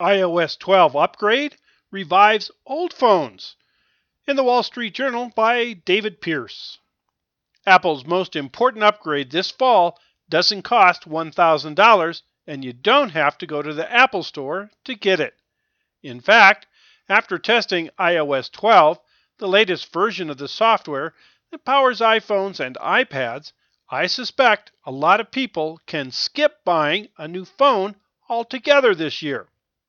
iOS 12 upgrade revives old phones. In the Wall Street Journal by David Pierce. Apple's most important upgrade this fall doesn't cost $1,000, and you don't have to go to the Apple Store to get it. In fact, after testing iOS 12, the latest version of the software that powers iPhones and iPads, I suspect a lot of people can skip buying a new phone altogether this year.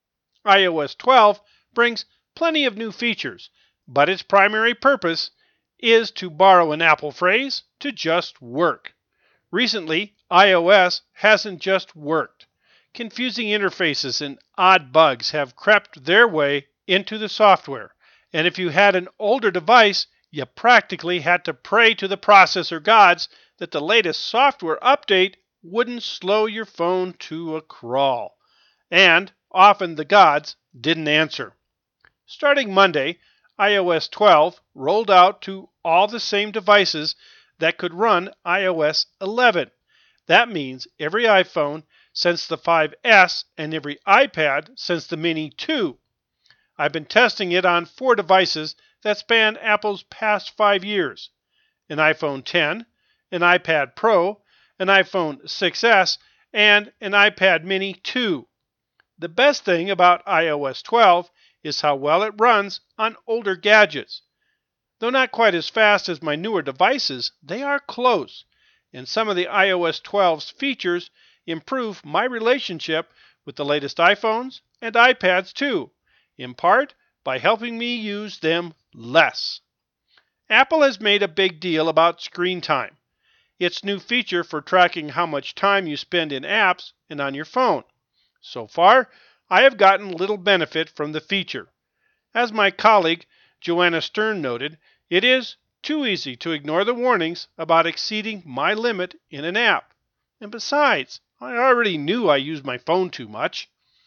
iOS 12 brings plenty of new features, but its primary purpose is, to borrow an Apple phrase, to just work. Recently, iOS hasn't just worked. Confusing interfaces and odd bugs have crept their way into the software, and if you had an older device, you practically had to pray to the processor gods that the latest software update wouldn't slow your phone to a crawl. And often the gods didn't answer. Starting Monday, iOS 12 rolled out to all the same devices that could run iOS 11. That means every iPhone since the 5S and every iPad since the Mini 2. I've been testing it on 4 devices that span Apple's past 5 years: an iPhone X, an iPad Pro, an iPhone 6S, and an iPad Mini 2. The best thing about iOS 12 is how well it runs on older gadgets. Though not quite as fast as my newer devices, they are close, and some of the iOS 12's features improve my relationship with the latest iPhones and iPads too, in part by helping me use them less. Apple has made a big deal about screen time, its new feature for tracking how much time you spend in apps and on your phone. So far, I have gotten little benefit from the feature. As my colleague Joanna Stern noted, it is too easy to ignore the warnings about exceeding my limit in an app. And besides, I already knew I used my phone too much.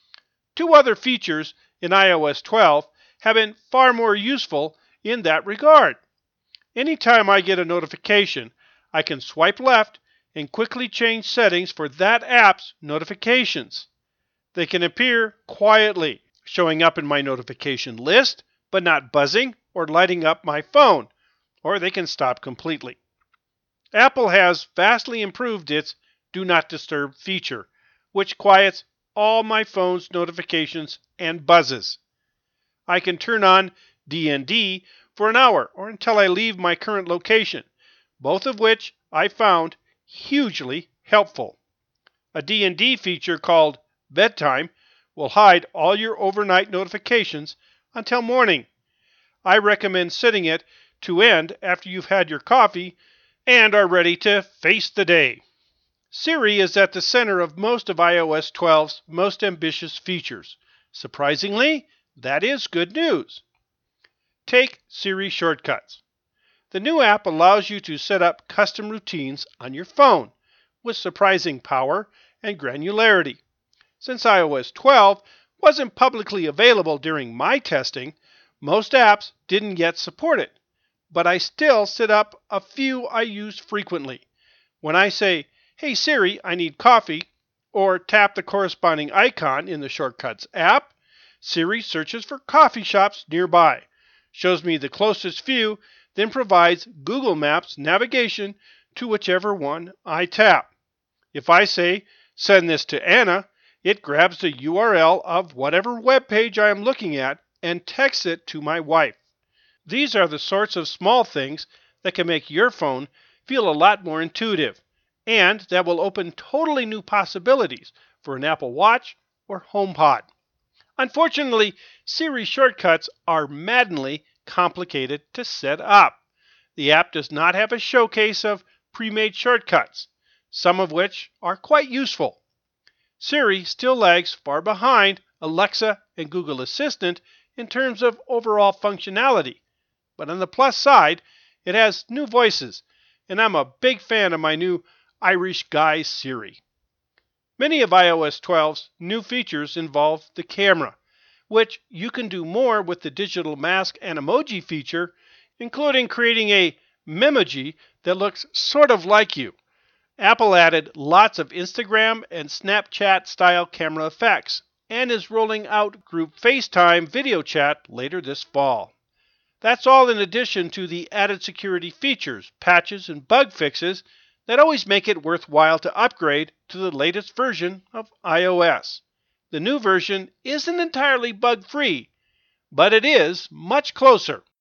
2 other features in iOS 12 have been far more useful in that regard. Anytime I get a notification, I can swipe left and quickly change settings for that app's notifications. They can appear quietly, showing up in my notification list, but not buzzing or lighting up my phone, or they can stop completely. Apple has vastly improved its Do Not Disturb feature, which quiets all my phone's notifications and buzzes. I can turn on DND for an hour or until I leave my current location, both of which I found hugely helpful. A DND feature called Bedtime will hide all your overnight notifications until morning. I recommend setting it to end after you've had your coffee and are ready to face the day. Siri is at the center of most of iOS 12's most ambitious features. Surprisingly, that is good news. Take Siri Shortcuts. The new app allows you to set up custom routines on your phone with surprising power and granularity. Since iOS 12 wasn't publicly available during my testing, most apps didn't yet support it, but I still set up a few I use frequently. When I say, "Hey Siri, I need coffee," or tap the corresponding icon in the Shortcuts app, Siri searches for coffee shops nearby, shows me the closest few, then provides Google Maps navigation to whichever one I tap. If I say, "Send this to Anna," it grabs the URL of whatever web page I am looking at and texts it to my wife. These are the sorts of small things that can make your phone feel a lot more intuitive, and that will open totally new possibilities for an Apple Watch or HomePod. Unfortunately, Siri Shortcuts are maddeningly complicated to set up. The app does not have a showcase of pre-made shortcuts, some of which are quite useful. Siri still lags far behind Alexa and Google Assistant in terms of overall functionality, but on the plus side, it has new voices, and I'm a big fan of my new Irish guy Siri. Many of iOS 12's new features involve the camera, which you can do more with the digital mask and emoji feature, including creating a memoji that looks sort of like you. Apple added lots of Instagram and Snapchat style camera effects, and is rolling out group FaceTime video chat later this fall. That's all in addition to the added security features, patches, and bug fixes that always make it worthwhile to upgrade to the latest version of iOS. The new version isn't entirely bug-free, but it is much closer.